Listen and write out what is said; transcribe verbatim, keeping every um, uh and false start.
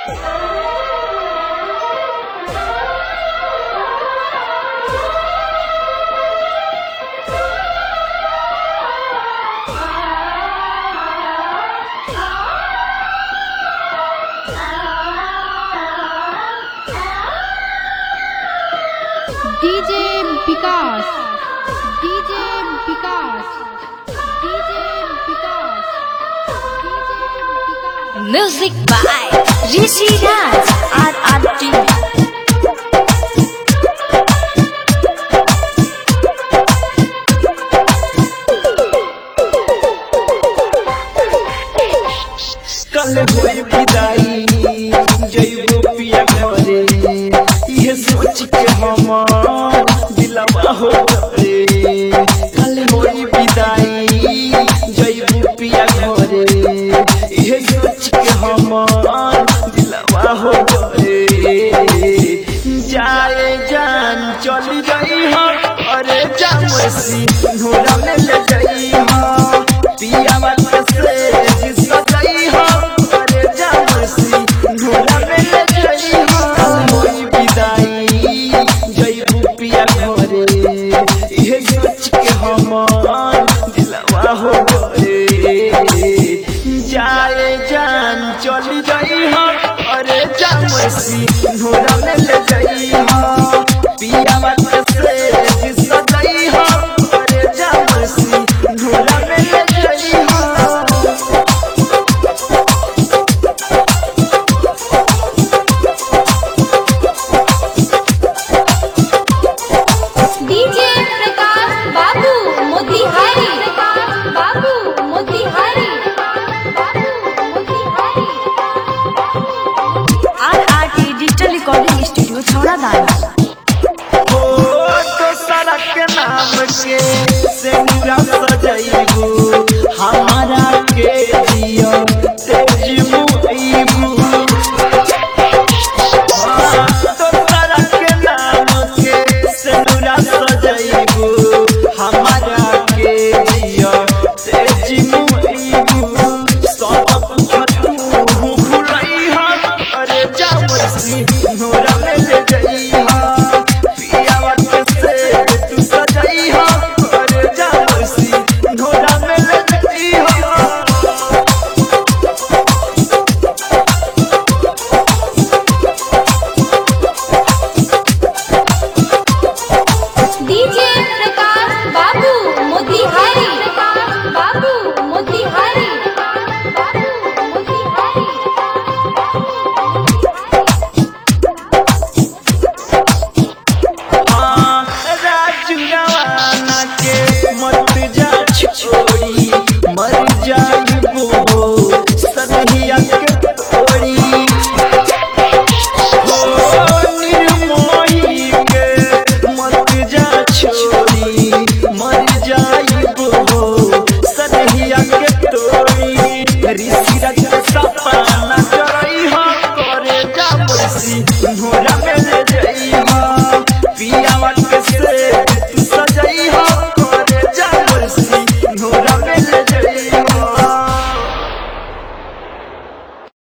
DJ Vikas DJ Vikas DJ Vikas music by Rishi Raj R R T. कल होई विदाई जइबो पिया घरे, ये सोच के हमार दिलवा हो गए। कल होई विदाई जइबो पिया घरे, ये सोच के हमार दिलवा हो गए। जाए जान चली गई हो, अरे जामसी नोरा में ले गई हो, पिया बात से जिसका गई हो, अरे जामसी नोरा में ले गई हो। होई विदाई जइबू पिया घरे, ये सोच के हमार दिलवा हो गए। जाए जान चली गई हो, अरे जामसी नोरा में ले गई हो, पिया बात से जिसका गई हो, अरे जामसी नोरा में ले गई हो। DJ Prakash Babu Motihari, Prakash Babu Motihari, R R T digital recording studio Chhaura Dana. हो तो सड़क नाम के सेनुरा सजैबू, हमारा के दियो तेज मुइबू। तो सड़क नाम के सेनुरा सजैबू, हमारा के दियो तेज मुइबू। सब कुछ तू भुलई हो, अरे जामसी नोरा में ले गई हो, पिया बात से तू सजई हो, अरे जामसी नोरा में ले गई हो। डीजे प्रकाश बाबू मोतिहारी, प्रकाश बाबू मोतिहारी, बाबू मोतिहारी। हाँ, राजू रवाना के मत जा छोड़ी, मर जाइबो सनहिया के तोड़ी। हो निर्मोही के मत जा छोड़ी, मर जाइबो सनहिया के तोड़ी। ऋषि राज के सपना करई हो, करे जामसी नोरा में ले जई हो।